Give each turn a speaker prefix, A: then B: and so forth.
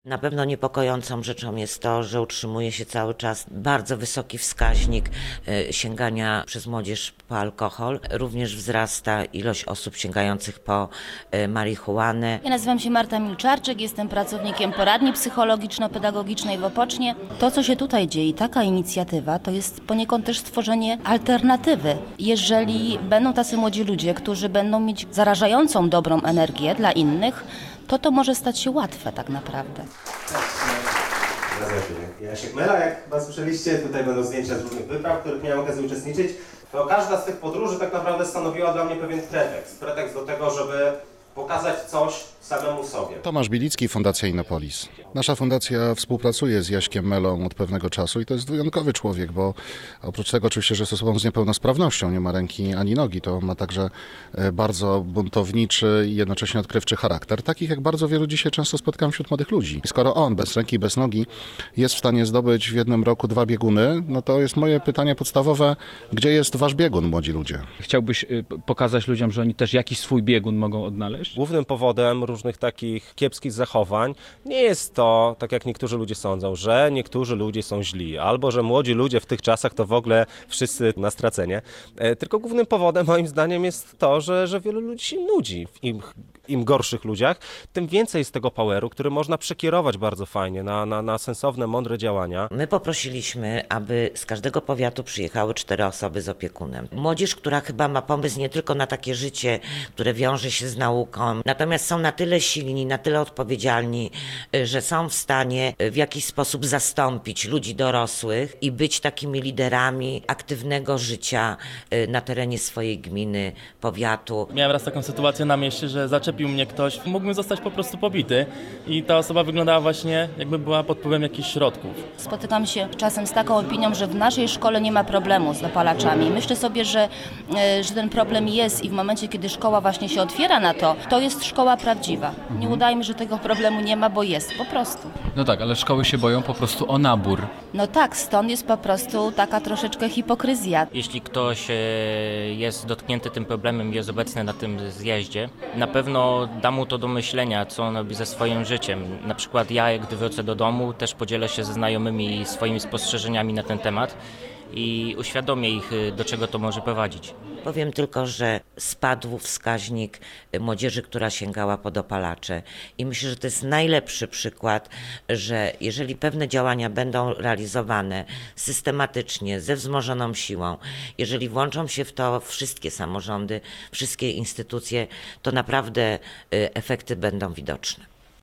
A: Na pewno niepokojącą rzeczą jest to, że utrzymuje się cały czas bardzo wysoki wskaźnik sięgania przez młodzież po alkohol. Również wzrasta ilość osób sięgających po marihuanę.
B: Ja nazywam się Marta Milczarczyk, jestem pracownikiem poradni psychologiczno-pedagogicznej w Opocznie. To, co się tutaj dzieje, taka inicjatywa, to jest poniekąd też stworzenie alternatywy. Jeżeli będą tacy młodzi ludzie, którzy będą mieć zarażającą dobrą energię dla innych, to może stać się łatwe tak naprawdę.
C: Jasiek Mela, jak chyba słyszeliście, tutaj będą zdjęcia z różnych wypraw, w których miałem okazję uczestniczyć. To każda z tych podróży tak naprawdę stanowiła dla mnie pewien pretekst do tego, żeby pokazać coś samemu sobie.
D: Tomasz Bielicki, Fundacja Innopolis. Nasza fundacja współpracuje z Jaśkiem Melą od pewnego czasu i to jest wyjątkowy człowiek, bo oprócz tego oczywiście, że jest osobą z niepełnosprawnością, nie ma ręki ani nogi, to ma także bardzo buntowniczy i jednocześnie odkrywczy charakter, takich jak bardzo wielu dzisiaj często spotykam wśród młodych ludzi. Skoro on bez ręki, bez nogi jest w stanie zdobyć w jednym roku 2 bieguny, no to jest moje pytanie podstawowe, gdzie jest wasz biegun, młodzi ludzie?
E: Chciałbyś pokazać ludziom, że oni też jakiś swój biegun mogą odnaleźć?
C: Głównym powodem różnych takich kiepskich zachowań nie jest to, tak jak niektórzy ludzie sądzą, że niektórzy ludzie są źli, albo że młodzi ludzie w tych czasach to w ogóle wszyscy na stracenie. Tylko głównym powodem moim zdaniem jest to, że wielu ludzi się nudzi w im gorszych ludziach, tym więcej z tego poweru, który można przekierować bardzo fajnie na sensowne, mądre działania.
A: My poprosiliśmy, aby z każdego powiatu przyjechały 4 osoby z opiekunem. Młodzież, która chyba ma pomysł nie tylko na takie życie, które wiąże się z nauką, natomiast są na tyle silni, na tyle odpowiedzialni, że są w stanie w jakiś sposób zastąpić ludzi dorosłych i być takimi liderami aktywnego życia na terenie swojej gminy, powiatu.
F: Miałem raz taką sytuację na mieście, że zaczepił mnie ktoś, mógłbym zostać po prostu pobity i ta osoba wyglądała właśnie, jakby była pod wpływem jakichś środków.
B: Spotykam się czasem z taką opinią, że w naszej szkole nie ma problemu z dopalaczami. Myślę sobie, że ten problem jest i w momencie, kiedy szkoła właśnie się otwiera na to jest szkoła prawdziwa. Nie udajmy, że tego problemu nie ma, bo jest po prostu.
E: No tak, ale szkoły się boją po prostu o nabór.
B: No tak, stąd jest po prostu taka troszeczkę hipokryzja.
G: Jeśli ktoś jest dotknięty tym problemem i jest obecny na tym zjeździe, na pewno da mu to do myślenia, co on robi ze swoim życiem. Na przykład ja, gdy wrócę do domu, też podzielę się ze znajomymi swoimi spostrzeżeniami na ten temat i uświadomię ich, do czego to może prowadzić.
A: Powiem tylko, że spadł wskaźnik młodzieży, która sięgała po dopalacze i myślę, że to jest najlepszy przykład, że jeżeli pewne działania będą realizowane systematycznie, ze wzmożoną siłą, jeżeli włączą się w to wszystkie samorządy, wszystkie instytucje, to naprawdę efekty będą widoczne.